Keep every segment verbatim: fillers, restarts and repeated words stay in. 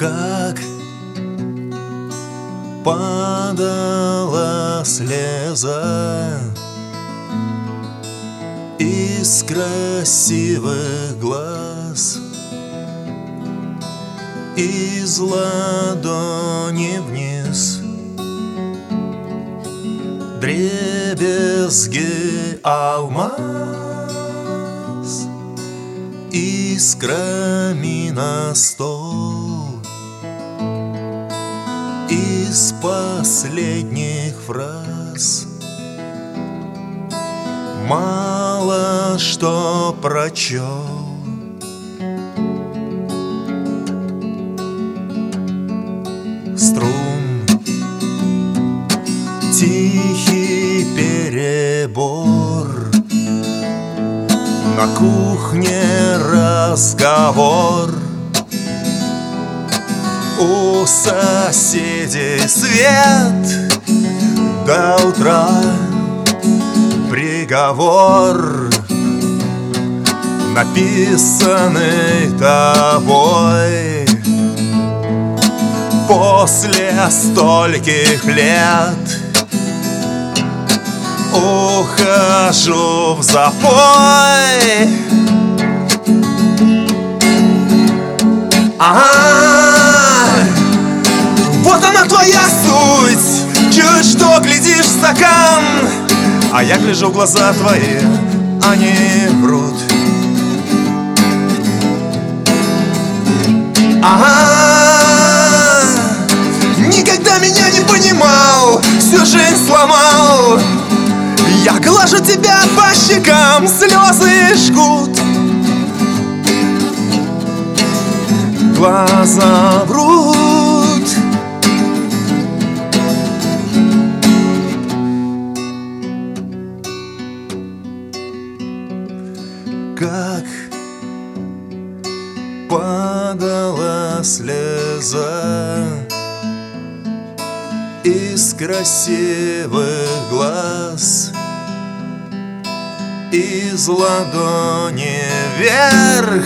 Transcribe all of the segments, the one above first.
как падала слеза из красивых глаз, из ладони вниз. Дребезги алмаз искрами на стол. Из последних фраз мало что прочел. Струн тихий перебор, на кухне разговор, у соседей свет до утра, приговор, написанный тобой после стольких лет. Ухожу в запой. Ага, вот она твоя суть. Чуть что глядишь в стакан, а я гляжу в глаза твои, они врут. Ага, никогда меня не понимал, всю жизнь сломал. Я глажу тебя по щекам, слезы жгут, глаза врут. Как падала слеза из красивых глаз, из ладони вверх.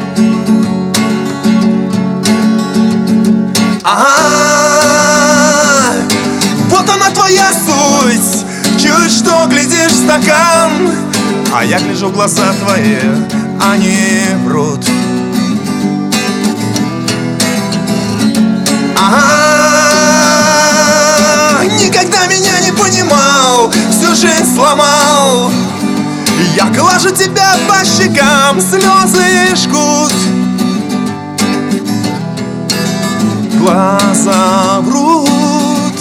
Ага, вот она твоя суть. Чуть что глядишь в стакан, а я гляжу в глаза твои, они врут. Ага, никогда меня не понимал, всю жизнь сломал. Я глажу тебя по щекам, слезы жгут, глаза врут,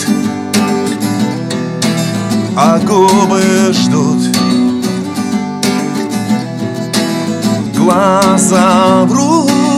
а губы ждут. Глаза врут.